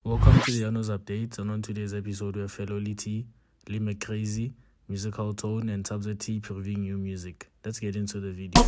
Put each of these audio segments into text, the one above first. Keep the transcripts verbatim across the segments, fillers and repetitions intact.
Welcome to the Yanos Update, and on today's episode we have fellow T, Lee McCrazy, Musical Tone, and Tabza T previewing new music. Let's get into the video.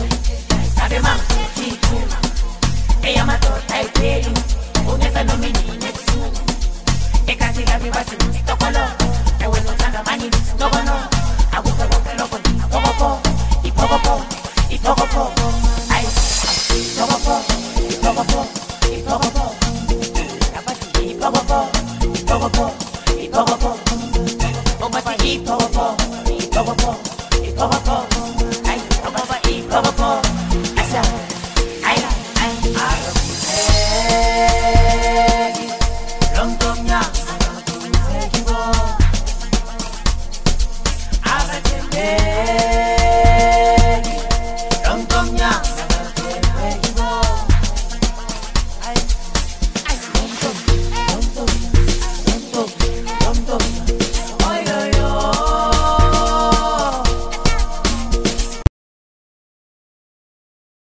Ella mató a Taipei, con esa no me